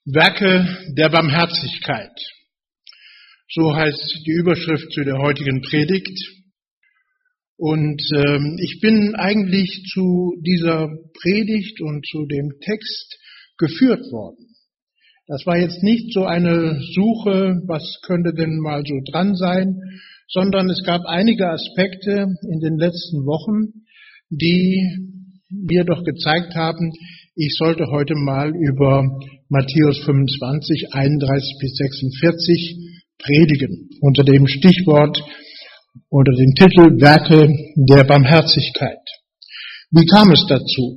Werke der Barmherzigkeit. So heißt die Überschrift zu der heutigen Predigt. Und ich bin eigentlich zu dieser Predigt und zu dem Text geführt worden. Das war jetzt nicht so eine Suche, was könnte denn mal so dran sein, sondern es gab einige Aspekte in den letzten Wochen, die mir doch gezeigt haben, ich sollte heute mal über Matthäus 25, 31 bis 46 predigen, unter dem Stichwort oder dem Titel Werke der Barmherzigkeit. Wie kam es dazu?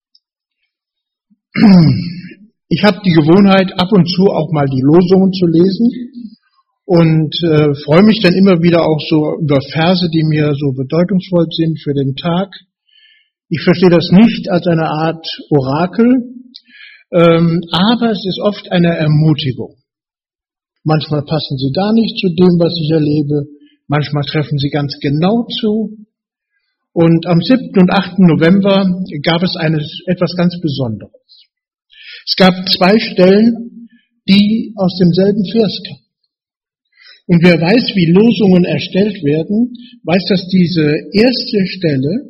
Ich habe die Gewohnheit, ab und zu auch mal die Losungen zu lesen und freue mich dann immer wieder auch so über Verse, die mir so bedeutungsvoll sind für den Tag. Ich verstehe das nicht als eine Art Orakel, aber es ist oft eine Ermutigung. Manchmal passen sie gar nicht zu dem, was ich erlebe. Manchmal treffen sie ganz genau zu. Und am 7. und 8. November gab es etwas ganz Besonderes. Es gab 2 Stellen, die aus demselben Vers kamen. Und wer weiß, wie Losungen erstellt werden, weiß, dass diese erste Stelle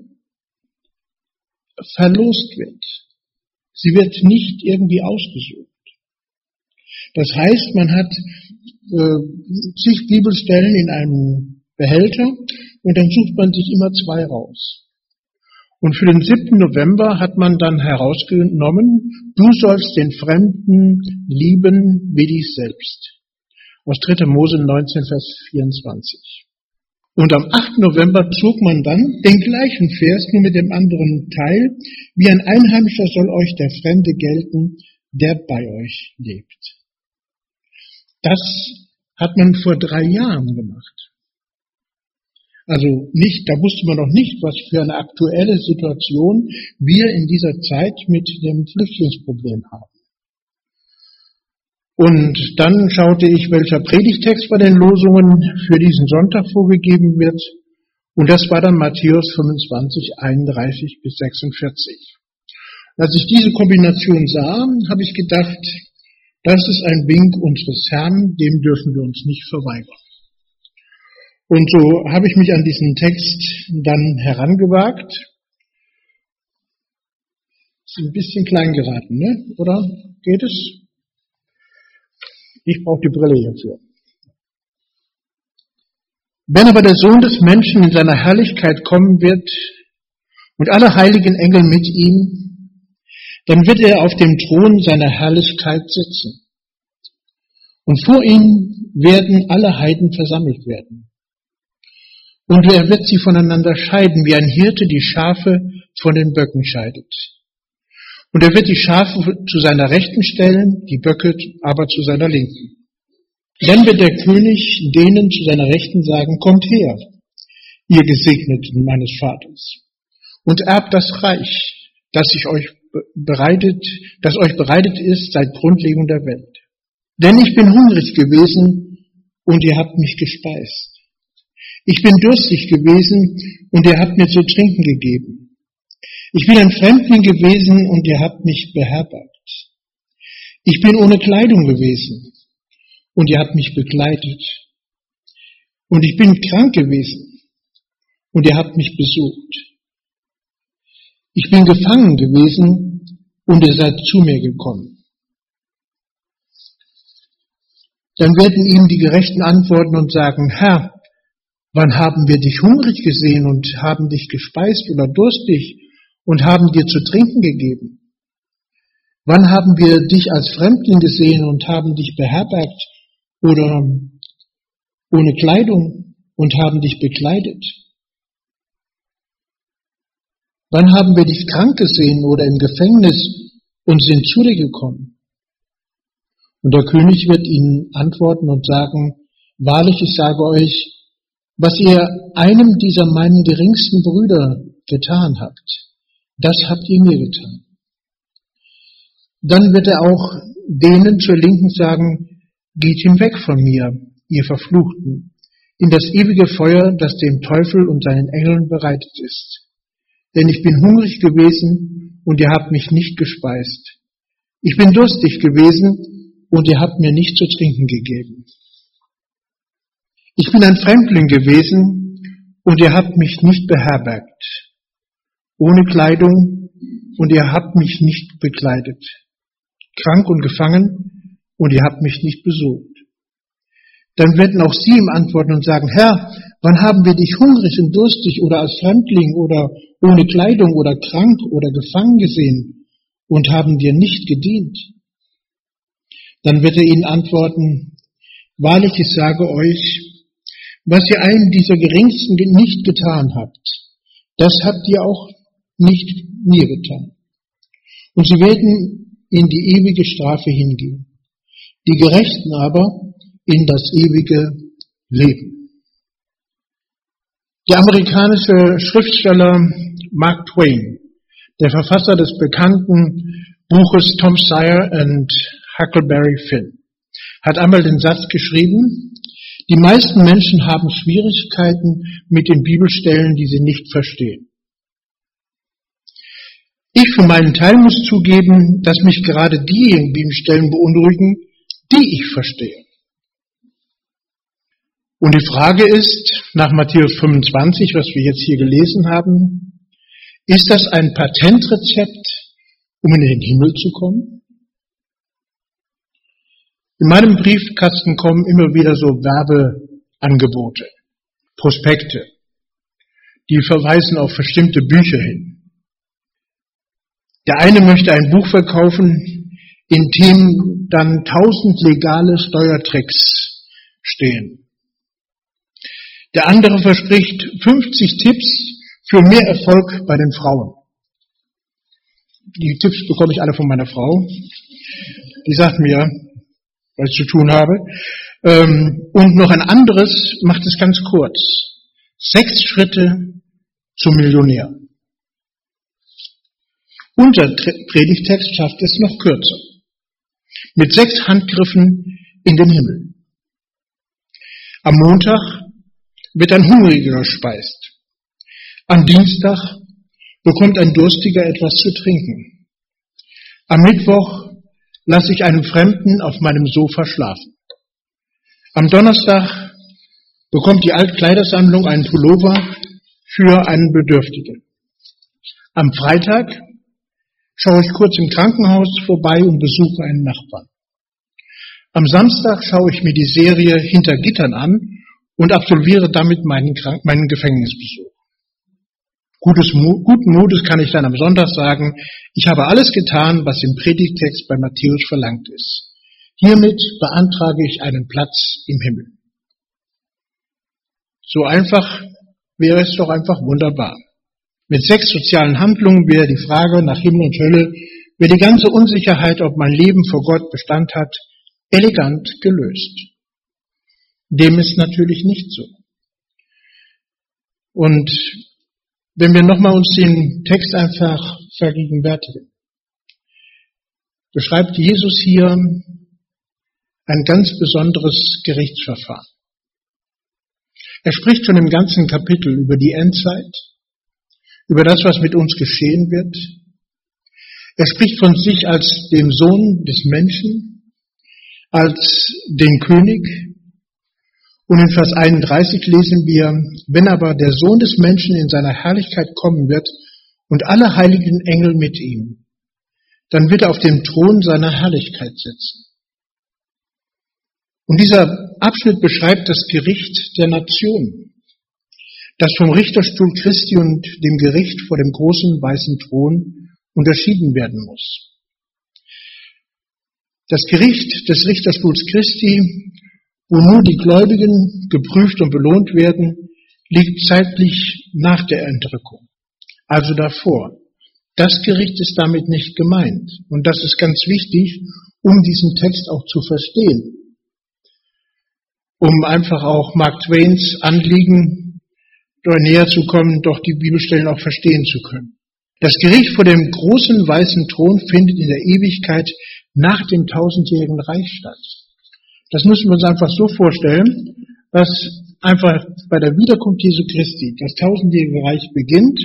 verlost wird. Sie wird nicht irgendwie ausgesucht. Das heißt, man hat zig Bibelstellen in einem Behälter und dann sucht man sich immer 2 raus. Und für den 7. November hat man dann herausgenommen, du sollst den Fremden lieben wie dich selbst. Aus 3. Mose 19, Vers 24. Und am 8. November zog man dann den gleichen Vers, nur mit dem anderen Teil. Wie ein Einheimischer soll euch der Fremde gelten, der bei euch lebt. Das hat man vor 3 Jahren gemacht. Also nicht, da wusste man noch nicht, was für eine aktuelle Situation wir in dieser Zeit mit dem Flüchtlingsproblem haben. Und dann schaute ich, welcher Predigtext bei den Losungen für diesen Sonntag vorgegeben wird. Und das war dann Matthäus 25, 31 bis 46. Als ich diese Kombination sah, habe ich gedacht, das ist ein Wink unseres Herrn, dem dürfen wir uns nicht verweigern. Und so habe ich mich an diesen Text dann herangewagt. Ist ein bisschen klein geraten, ne? Oder? Geht es? Ich brauche die Brille hierfür. Wenn aber der Sohn des Menschen in seiner Herrlichkeit kommen wird und alle heiligen Engel mit ihm, dann wird er auf dem Thron seiner Herrlichkeit sitzen. Und vor ihm werden alle Heiden versammelt werden. Und er wird sie voneinander scheiden, wie ein Hirte die Schafe von den Böcken scheidet. Und er wird die Schafe zu seiner Rechten stellen, die Böcke aber zu seiner Linken. Dann wird der König denen zu seiner Rechten sagen, kommt her, ihr Gesegneten meines Vaters, und erbt das Reich, das euch bereitet ist seit Grundlegung der Welt. Denn ich bin hungrig gewesen, und ihr habt mich gespeist. Ich bin durstig gewesen, und ihr habt mir zu trinken gegeben. Ich bin ein Fremdling gewesen und ihr habt mich beherbergt. Ich bin ohne Kleidung gewesen und ihr habt mich bekleidet. Und ich bin krank gewesen und ihr habt mich besucht. Ich bin gefangen gewesen und ihr seid zu mir gekommen. Dann werden ihm die Gerechten antworten und sagen, Herr, wann haben wir dich hungrig gesehen und haben dich gespeist oder durstig und haben dir zu trinken gegeben? Wann haben wir dich als Fremdling gesehen und haben dich beherbergt oder ohne Kleidung und haben dich bekleidet? Wann haben wir dich krank gesehen oder im Gefängnis und sind zu dir gekommen? Und der König wird ihnen antworten und sagen, wahrlich, ich sage euch, was ihr einem dieser meinen geringsten Brüder getan habt, das habt ihr mir getan. Dann wird er auch denen zur Linken sagen, geht hinweg von mir, ihr Verfluchten, in das ewige Feuer, das dem Teufel und seinen Engeln bereitet ist. Denn ich bin hungrig gewesen und ihr habt mich nicht gespeist. Ich bin durstig gewesen und ihr habt mir nicht zu trinken gegeben. Ich bin ein Fremdling gewesen und ihr habt mich nicht beherbergt, ohne Kleidung und ihr habt mich nicht bekleidet, krank und gefangen und ihr habt mich nicht besucht. Dann werden auch sie ihm antworten und sagen, Herr, wann haben wir dich hungrig und durstig oder als Fremdling oder ohne Kleidung oder krank oder gefangen gesehen und haben dir nicht gedient? Dann wird er ihnen antworten, wahrlich, ich sage euch, was ihr einem dieser Geringsten nicht getan habt, das habt ihr auch nicht mir getan. Und sie werden in die ewige Strafe hingehen, die Gerechten aber in das ewige Leben. Der amerikanische Schriftsteller Mark Twain, der Verfasser des bekannten Buches Tom Sawyer and Huckleberry Finn, hat einmal den Satz geschrieben, die meisten Menschen haben Schwierigkeiten mit den Bibelstellen, die sie nicht verstehen. Ich für meinen Teil muss zugeben, dass mich gerade diejenigen Bibelstellen beunruhigen, die ich verstehe. Und die Frage ist, nach Matthäus 25, was wir jetzt hier gelesen haben, ist das ein Patentrezept, um in den Himmel zu kommen? In meinem Briefkasten kommen immer wieder so Werbeangebote, Prospekte, die verweisen auf bestimmte Bücher hin. Der eine möchte ein Buch verkaufen, in dem dann 1000 legale Steuertricks stehen. Der andere verspricht 50 Tipps für mehr Erfolg bei den Frauen. Die Tipps bekomme ich alle von meiner Frau. Die sagt mir, was ich zu tun habe. Und noch ein anderes macht es ganz kurz. 6 Schritte zum Millionär. Unser Predigtext schafft es noch kürzer. Mit 6 Handgriffen in den Himmel. Am Montag wird ein Hungriger gespeist. Am Dienstag bekommt ein Durstiger etwas zu trinken. Am Mittwoch lasse ich einen Fremden auf meinem Sofa schlafen. Am Donnerstag bekommt die Altkleidersammlung einen Pullover für einen Bedürftigen. Am Freitag schaue ich kurz im Krankenhaus vorbei und besuche einen Nachbarn. Am Samstag schaue ich mir die Serie Hinter Gittern an und absolviere damit meinen Gefängnisbesuch. Guten Mutes kann ich dann am Sonntag sagen, ich habe alles getan, was im Predigtext bei Matthäus verlangt ist. Hiermit beantrage ich einen Platz im Himmel. So einfach wäre es doch einfach wunderbar. Mit 6 sozialen Handlungen wäre die Frage nach Himmel und Hölle, wäre die ganze Unsicherheit, ob mein Leben vor Gott Bestand hat, elegant gelöst. Dem ist natürlich nicht so. Und wenn wir nochmal uns den Text einfach vergegenwärtigen, beschreibt Jesus hier ein ganz besonderes Gerichtsverfahren. Er spricht schon im ganzen Kapitel über die Endzeit, über das, was mit uns geschehen wird. Er spricht von sich als dem Sohn des Menschen, als den König. Und in Vers 31 lesen wir, wenn aber der Sohn des Menschen in seiner Herrlichkeit kommen wird und alle heiligen Engel mit ihm, dann wird er auf dem Thron seiner Herrlichkeit sitzen. Und dieser Abschnitt beschreibt das Gericht der Nationen, das vom Richterstuhl Christi und dem Gericht vor dem großen weißen Thron unterschieden werden muss. Das Gericht des Richterstuhls Christi, wo nur die Gläubigen geprüft und belohnt werden, liegt zeitlich nach der Entrückung, also davor. Das Gericht ist damit nicht gemeint. Und das ist ganz wichtig, um diesen Text auch zu verstehen. Um einfach auch Mark Twains Anliegen näher zu kommen, doch die Bibelstellen auch verstehen zu können. Das Gericht vor dem großen weißen Thron findet in der Ewigkeit nach dem 1000-jährigen Reich statt. Das müssen wir uns einfach so vorstellen, dass einfach bei der Wiederkunft Jesu Christi das 1000-jährige Reich beginnt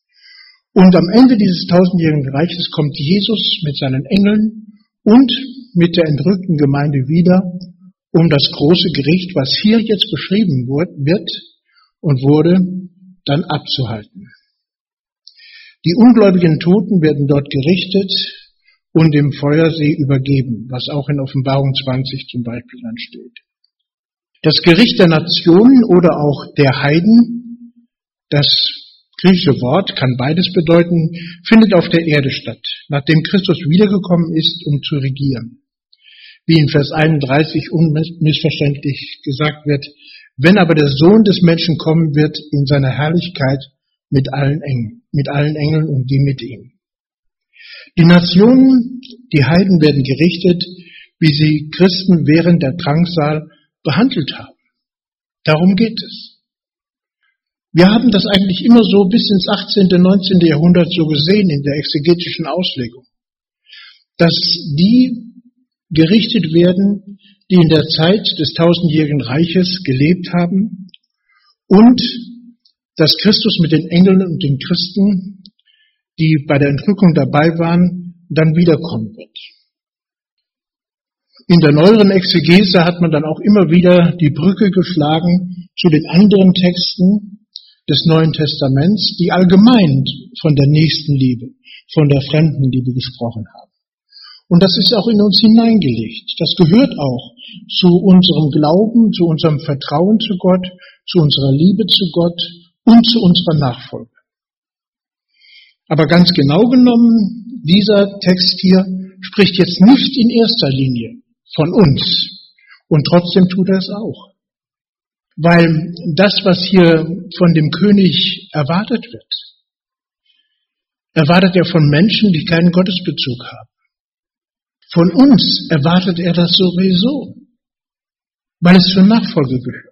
und am Ende dieses 1000-jährigen Reiches kommt Jesus mit seinen Engeln und mit der entrückten Gemeinde wieder, um das große Gericht, was hier jetzt beschrieben wird und wurde, dann abzuhalten. Die ungläubigen Toten werden dort gerichtet und dem Feuersee übergeben, was auch in Offenbarung 20 zum Beispiel dann steht. Das Gericht der Nationen oder auch der Heiden, das griechische Wort kann beides bedeuten, findet auf der Erde statt, nachdem Christus wiedergekommen ist, um zu regieren. Wie in Vers 31 unmissverständlich gesagt wird, wenn aber der Sohn des Menschen kommen wird in seiner Herrlichkeit mit allen Engeln und die mit ihm. Die Nationen, die Heiden werden gerichtet, wie sie Christen während der Drangsal behandelt haben. Darum geht es. Wir haben das eigentlich immer so bis ins 18., 19. Jahrhundert so gesehen in der exegetischen Auslegung, dass die gerichtet werden, die in der Zeit des tausendjährigen Reiches gelebt haben und dass Christus mit den Engeln und den Christen, die bei der Entrückung dabei waren, dann wiederkommen wird. In der neueren Exegese hat man dann auch immer wieder die Brücke geschlagen zu den anderen Texten des Neuen Testaments, die allgemein von der Nächstenliebe, von der Fremdenliebe gesprochen haben. Und das ist auch in uns hineingelegt. Das gehört auch zu unserem Glauben, zu unserem Vertrauen zu Gott, zu unserer Liebe zu Gott und zu unserer Nachfolge. Aber ganz genau genommen, dieser Text hier spricht jetzt nicht in erster Linie von uns. Und trotzdem tut er es auch. Weil das, was hier von dem König erwartet wird, erwartet er von Menschen, die keinen Gottesbezug haben. Von uns erwartet er das sowieso, weil es zur Nachfolge gehört.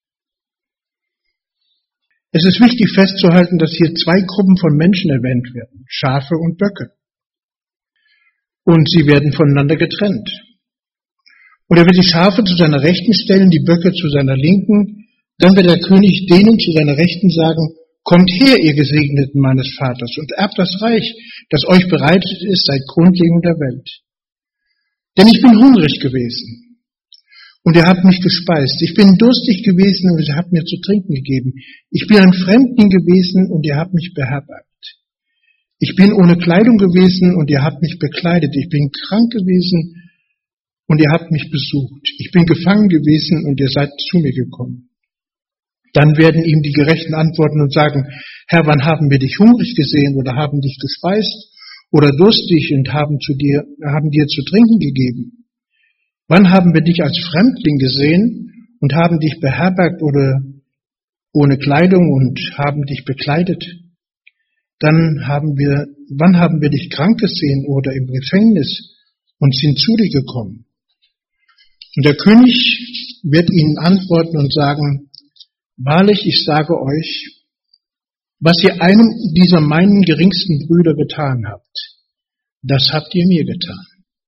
Es ist wichtig festzuhalten, dass hier zwei Gruppen von Menschen erwähnt werden, Schafe und Böcke. Und sie werden voneinander getrennt. Und er wird die Schafe zu seiner Rechten stellen, die Böcke zu seiner Linken. Dann wird der König denen zu seiner Rechten sagen, kommt her, ihr Gesegneten meines Vaters, und erbt das Reich, das euch bereitet ist seit Grundlegung der Welt. Denn ich bin hungrig gewesen, und ihr habt mich gespeist. Ich bin durstig gewesen, und ihr habt mir zu trinken gegeben. Ich bin ein Fremdling gewesen, und ihr habt mich beherbergt. Ich bin ohne Kleidung gewesen, und ihr habt mich bekleidet. Ich bin krank gewesen, und ihr habt mich besucht. Ich bin gefangen gewesen, und ihr seid zu mir gekommen. Dann werden ihm die Gerechten antworten und sagen, Herr, wann haben wir dich hungrig gesehen oder haben dich gespeist oder durstig und haben dir zu trinken gegeben? Wann haben wir dich als Fremdling gesehen und haben dich beherbergt oder ohne Kleidung und haben dich bekleidet? Wann haben wir dich krank gesehen oder im Gefängnis und sind zu dir gekommen? Und der König wird ihnen antworten und sagen, wahrlich, ich sage euch, was ihr einem dieser meinen geringsten Brüder getan habt, das habt ihr mir getan.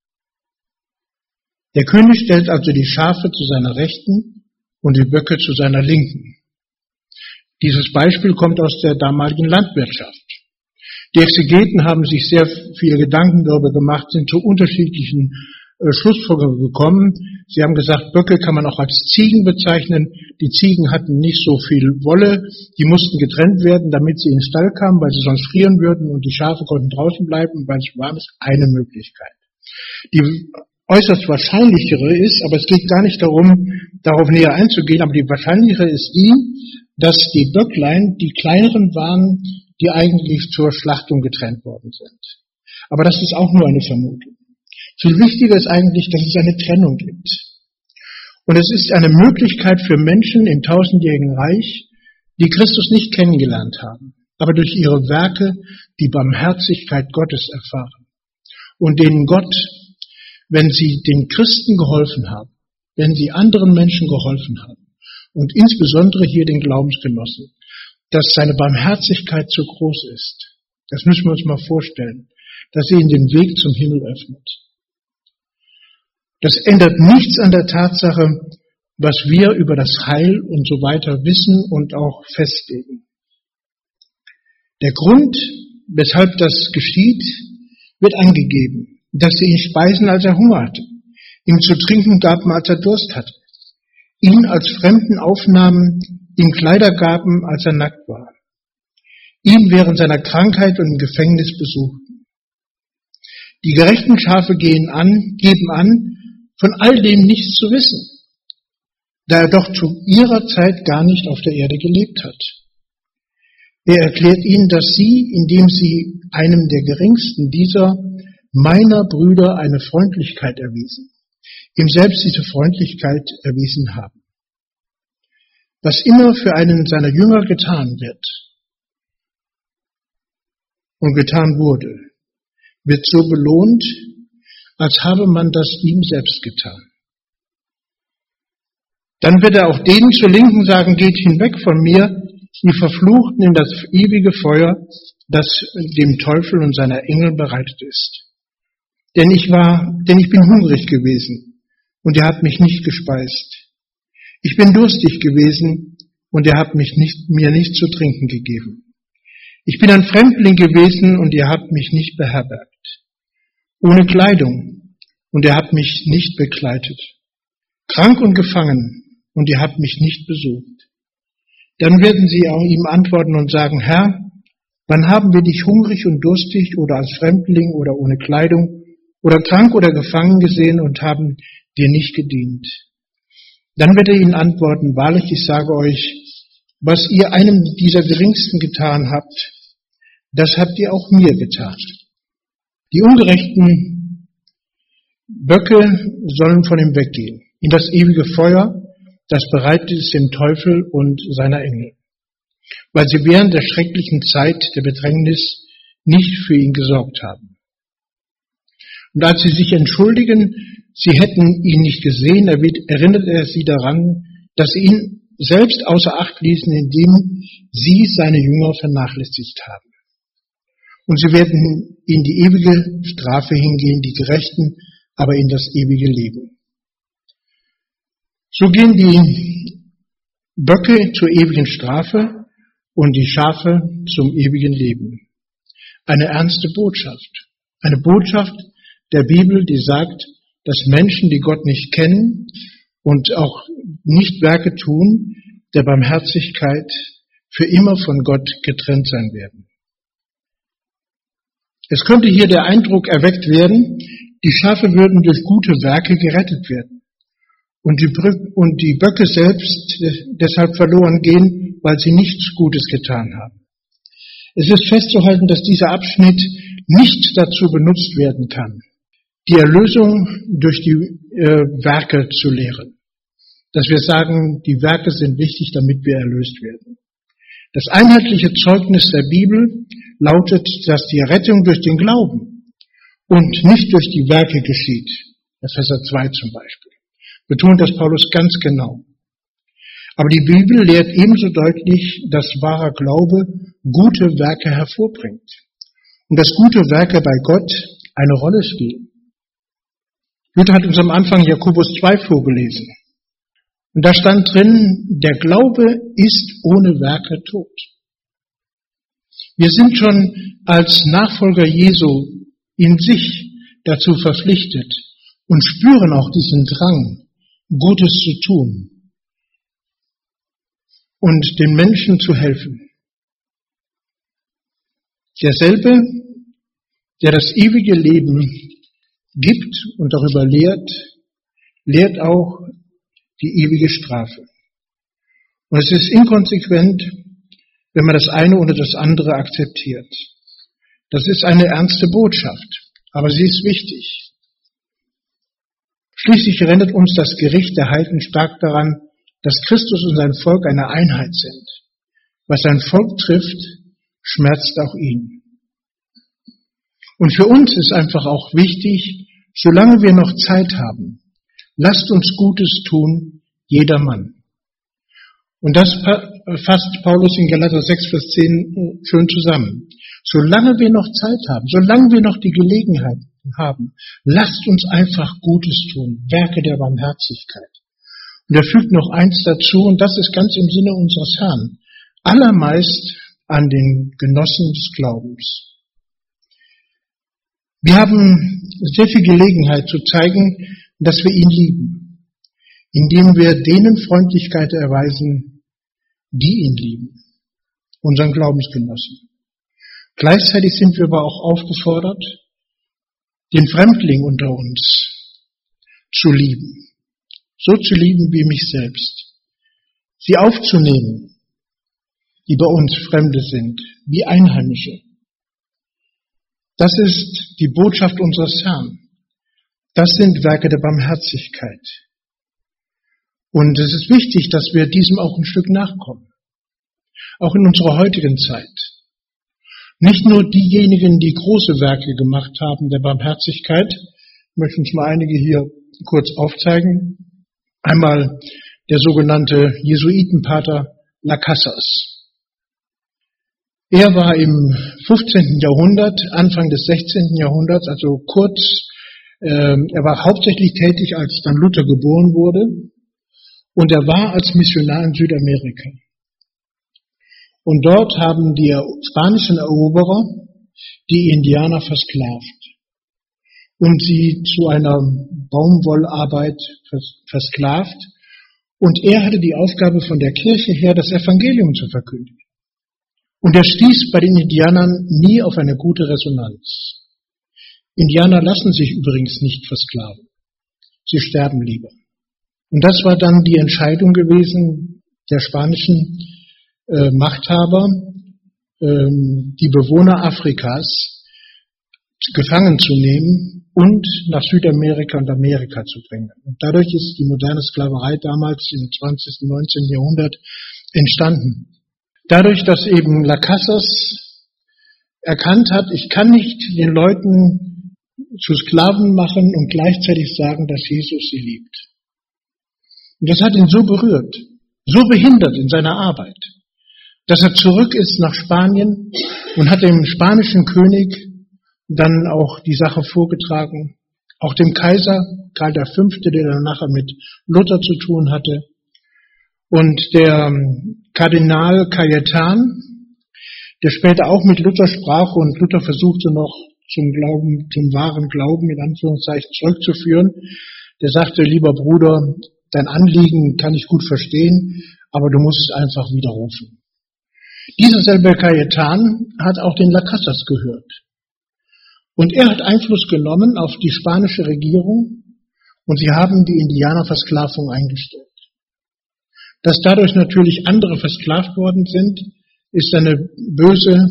Der König stellt also die Schafe zu seiner Rechten und die Böcke zu seiner Linken. Dieses Beispiel kommt aus der damaligen Landwirtschaft. Die Exegeten haben sich sehr viele Gedanken darüber gemacht, sind zu unterschiedlichen Schlussfolgerungen gekommen. Sie haben gesagt, Böcke kann man auch als Ziegen bezeichnen. Die Ziegen hatten nicht so viel Wolle, die mussten getrennt werden, damit sie in den Stall kamen, weil sie sonst frieren würden, und die Schafe konnten draußen bleiben, weil es warm ist. Eine Möglichkeit. Die äußerst wahrscheinlichere ist, aber es geht gar nicht darum, darauf näher einzugehen, aber die wahrscheinlichere ist die, dass die Böcklein die kleineren waren, die eigentlich zur Schlachtung getrennt worden sind. Aber das ist auch nur eine Vermutung. Viel wichtiger ist eigentlich, dass es eine Trennung gibt. Und es ist eine Möglichkeit für Menschen im tausendjährigen Reich, die Christus nicht kennengelernt haben, aber durch ihre Werke die Barmherzigkeit Gottes erfahren. Und denen Gott, wenn sie den Christen geholfen haben, wenn sie anderen Menschen geholfen haben, und insbesondere hier den Glaubensgenossen, dass seine Barmherzigkeit so groß ist. Das müssen wir uns mal vorstellen, dass sie ihnen den Weg zum Himmel öffnet. Das ändert nichts an der Tatsache, was wir über das Heil und so weiter wissen und auch festlegen. Der Grund, weshalb das geschieht, wird angegeben, dass sie ihn speisen, als er Hunger hatte. ihm zu trinken gaben, als er Durst hatte, ihn als Fremden aufnahmen, ihm Kleider gaben, als er nackt war, ihn während seiner Krankheit und im Gefängnis besuchten. Die gerechten Schafe geben an, von all dem nichts zu wissen, da er doch zu ihrer Zeit gar nicht auf der Erde gelebt hat. Er erklärt ihnen, dass sie, indem sie einem der geringsten dieser meiner Brüder eine Freundlichkeit erwiesen, ihm selbst diese Freundlichkeit erwiesen haben. Was immer für einen seiner Jünger getan wird und getan wurde, wird so belohnt, als habe man das ihm selbst getan. Dann wird er auch denen zur Linken sagen, geht hinweg von mir, die Verfluchten, in das ewige Feuer, das dem Teufel und seiner Engel bereitet ist. Denn ich bin hungrig gewesen, und ihr habt mich nicht gespeist. Ich bin durstig gewesen, und ihr habt mir nicht zu trinken gegeben. Ich bin ein Fremdling gewesen, und ihr habt mich nicht beherbergt. Ohne Kleidung, und ihr habt mich nicht bekleidet. Krank und gefangen, und ihr habt mich nicht besucht. Dann werden sie auch ihm antworten und sagen, Herr, wann haben wir dich hungrig und durstig oder als Fremdling oder ohne Kleidung oder krank oder gefangen gesehen und haben dir nicht gedient? Dann wird er ihnen antworten, wahrlich, ich sage euch, was ihr einem dieser Geringsten getan habt, das habt ihr auch mir getan. Die ungerechten Böcke sollen von ihm weggehen, in das ewige Feuer, das bereitet ist dem Teufel und seiner Engel, weil sie während der schrecklichen Zeit der Bedrängnis nicht für ihn gesorgt haben. Und als sie sich entschuldigen, sie hätten ihn nicht gesehen, erinnert er sie daran, dass sie ihn selbst außer Acht ließen, indem sie seine Jünger vernachlässigt haben. Und sie werden in die ewige Strafe hingehen, die Gerechten aber in das ewige Leben. So gehen die Böcke zur ewigen Strafe und die Schafe zum ewigen Leben. Eine ernste Botschaft. Eine Botschaft der Bibel, die sagt, dass Menschen, die Gott nicht kennen und auch nicht Werke tun, der Barmherzigkeit für immer von Gott getrennt sein werden. Es könnte hier der Eindruck erweckt werden, die Schafe würden durch gute Werke gerettet werden. Und die Böcke selbst deshalb verloren gehen, weil sie nichts Gutes getan haben. Es ist festzuhalten, dass dieser Abschnitt nicht dazu benutzt werden kann, die Erlösung durch die Werke zu lehren. Dass wir sagen, die Werke sind wichtig, damit wir erlöst werden. Das einheitliche Zeugnis der Bibel lautet, dass die Rettung durch den Glauben und nicht durch die Werke geschieht. Epheser 2 zum Beispiel. Betont das Paulus ganz genau. Aber die Bibel lehrt ebenso deutlich, dass wahrer Glaube gute Werke hervorbringt. Und dass gute Werke bei Gott eine Rolle spielen. Luther hat uns am Anfang Jakobus 2 vorgelesen. Und da stand drin, der Glaube ist ohne Werke tot. Wir sind schon als Nachfolger Jesu in sich dazu verpflichtet und spüren auch diesen Drang, Gutes zu tun und den Menschen zu helfen. Derselbe, der das ewige Leben gibt und darüber lehrt auch die ewige Strafe. Und es ist inkonsequent, wenn man das eine oder das andere akzeptiert. Das ist eine ernste Botschaft, aber sie ist wichtig. Schließlich erinnert uns das Gericht der Heiden stark daran, dass Christus und sein Volk eine Einheit sind. Was sein Volk trifft, schmerzt auch ihn. Und für uns ist einfach auch wichtig, solange wir noch Zeit haben, lasst uns Gutes tun, jedermann. Und das fasst Paulus in Galater 6, Vers 10 schön zusammen. Solange wir noch Zeit haben, solange wir noch die Gelegenheit haben, lasst uns einfach Gutes tun, Werke der Barmherzigkeit. Und er fügt noch eins dazu, und das ist ganz im Sinne unseres Herrn, allermeist an den Genossen des Glaubens. Wir haben sehr viel Gelegenheit zu zeigen, dass wir ihn lieben, indem wir denen Freundlichkeit erweisen, die ihn lieben, unseren Glaubensgenossen. Gleichzeitig sind wir aber auch aufgefordert, den Fremdling unter uns zu lieben, so zu lieben wie mich selbst, sie aufzunehmen, die bei uns Fremde sind, wie Einheimische. Das ist die Botschaft unseres Herrn. Das sind Werke der Barmherzigkeit. Und es ist wichtig, dass wir diesem auch ein Stück nachkommen. Auch in unserer heutigen Zeit. Nicht nur diejenigen, die große Werke gemacht haben der Barmherzigkeit, ich möchte uns mal einige hier kurz aufzeigen. Einmal der sogenannte Jesuitenpater Las Casas. Er war im 15. Jahrhundert, Anfang des 16. Jahrhunderts, also er war hauptsächlich tätig, als dann Luther geboren wurde, und er war als Missionar in Südamerika. Und dort haben die spanischen Eroberer die Indianer versklavt und sie zu einer Baumwollarbeit versklavt. Und er hatte die Aufgabe von der Kirche her, das Evangelium zu verkündigen. Und er stieß bei den Indianern nie auf eine gute Resonanz. Indianer lassen sich übrigens nicht versklaven. Sie sterben lieber. Und das war dann die Entscheidung gewesen der spanischen Machthaber, die Bewohner Afrikas gefangen zu nehmen und nach Südamerika und Amerika zu bringen. Und dadurch ist die moderne Sklaverei damals im 20. und 19. Jahrhundert entstanden. Dadurch, dass eben Las Casas erkannt hat, ich kann nicht den Leuten zu Sklaven machen und gleichzeitig sagen, dass Jesus sie liebt. Und das hat ihn so berührt, so behindert in seiner Arbeit, dass er zurück ist nach Spanien und hat dem spanischen König dann auch die Sache vorgetragen, auch dem Kaiser Karl V., der dann nachher mit Luther zu tun hatte, und der Kardinal Cajetan, der später auch mit Luther sprach und Luther versuchte noch zum wahren Glauben in Anführungszeichen zurückzuführen, der sagte, lieber Bruder, dein Anliegen kann ich gut verstehen, aber du musst es einfach widerrufen. Dieser selbe Cajetan hat auch den Las Casas gehört. Und er hat Einfluss genommen auf die spanische Regierung und sie haben die Indianerversklavung eingestellt. Dass dadurch natürlich andere versklavt worden sind, ist ein böser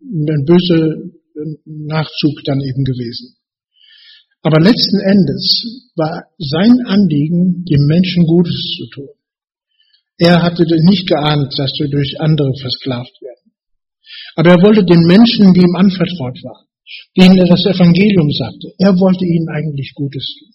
Nachzug dann eben gewesen. Aber letzten Endes war sein Anliegen, dem Menschen Gutes zu tun. Er hatte nicht geahnt, dass wir durch andere versklavt werden. Aber er wollte den Menschen, die ihm anvertraut waren, denen er das Evangelium sagte, er wollte ihnen eigentlich Gutes tun.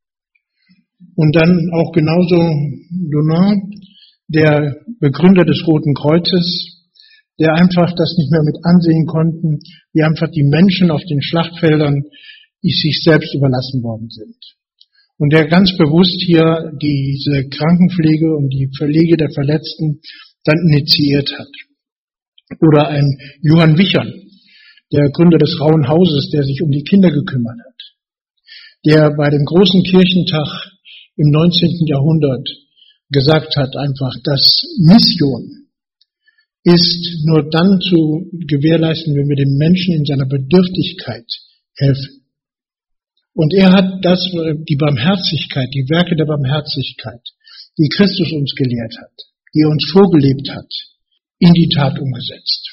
Und dann auch genauso Dunant, der Begründer des Roten Kreuzes, der einfach das nicht mehr mit ansehen konnten, wie einfach die Menschen auf den Schlachtfeldern sich selbst überlassen worden sind. Und der ganz bewusst hier diese Krankenpflege und die Pflege der Verletzten dann initiiert hat. Oder ein Johann Wichern, der Gründer des Rauen Hauses, der sich um die Kinder gekümmert hat, der bei dem großen Kirchentag im 19. Jahrhundert gesagt hat einfach, dass Mission ist nur dann zu gewährleisten, wenn wir dem Menschen in seiner Bedürftigkeit helfen. Und er hat die Barmherzigkeit, die Werke der Barmherzigkeit, die Christus uns gelehrt hat, die er uns vorgelebt hat, in die Tat umgesetzt.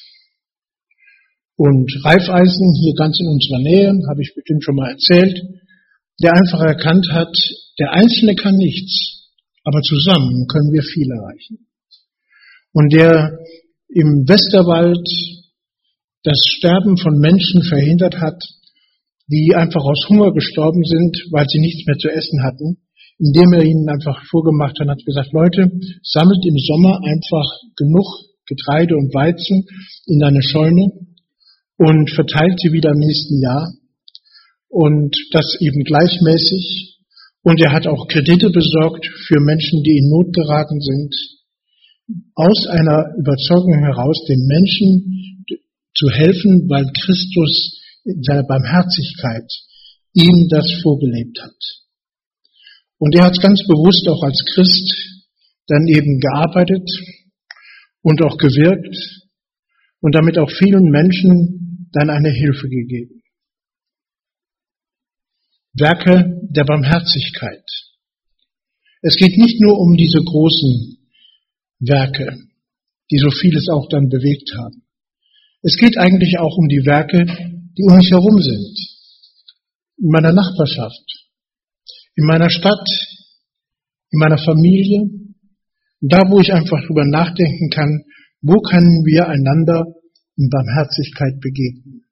Und Raiffeisen, hier ganz in unserer Nähe, habe ich bestimmt schon mal erzählt, der einfach erkannt hat, der Einzelne kann nichts, aber zusammen können wir viel erreichen. Und der im Westerwald das Sterben von Menschen verhindert hat, die einfach aus Hunger gestorben sind, weil sie nichts mehr zu essen hatten, indem er ihnen einfach vorgemacht hat, hat gesagt, Leute, sammelt im Sommer einfach genug Getreide und Weizen in eine Scheune und verteilt sie wieder im nächsten Jahr. Und das eben gleichmäßig. Und er hat auch Kredite besorgt für Menschen, die in Not geraten sind, aus einer Überzeugung heraus, den Menschen zu helfen, weil Christus in seiner Barmherzigkeit ihm das vorgelebt hat. Und er hat ganz bewusst auch als Christ dann eben gearbeitet und auch gewirkt und damit auch vielen Menschen dann eine Hilfe gegeben. Werke der Barmherzigkeit. Es geht nicht nur um diese großen Werke, die so vieles auch dann bewegt haben. Es geht eigentlich auch um die Werke, die um mich herum sind. In meiner Nachbarschaft, in meiner Stadt, in meiner Familie. Und da, wo ich einfach drüber nachdenken kann, wo können wir einander in Barmherzigkeit begegnen?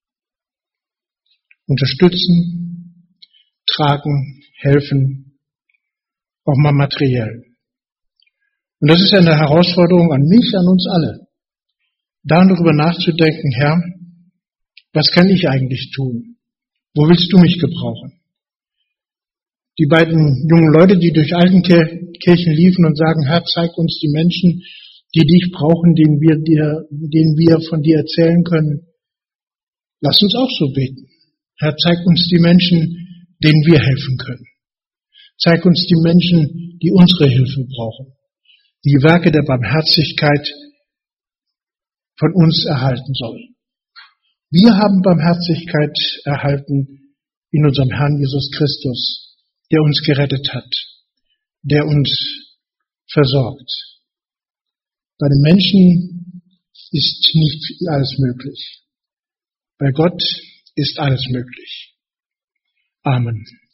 Unterstützen, tragen, helfen, auch mal materiell. Und das ist eine Herausforderung an mich, an uns alle, darüber nachzudenken, Herr, was kann ich eigentlich tun? Wo willst du mich gebrauchen? Die beiden jungen Leute, die durch Altenkirchen liefen und sagen, Herr, zeig uns die Menschen, die dich brauchen, denen wir von dir erzählen können. Lass uns auch so beten. Herr, zeig uns die Menschen, denen wir helfen können. Zeig uns die Menschen, die unsere Hilfe brauchen, die Werke der Barmherzigkeit von uns erhalten sollen. Wir haben Barmherzigkeit erhalten in unserem Herrn Jesus Christus, der uns gerettet hat, der uns versorgt. Bei den Menschen ist nicht alles möglich. Bei Gott ist alles möglich. Amen.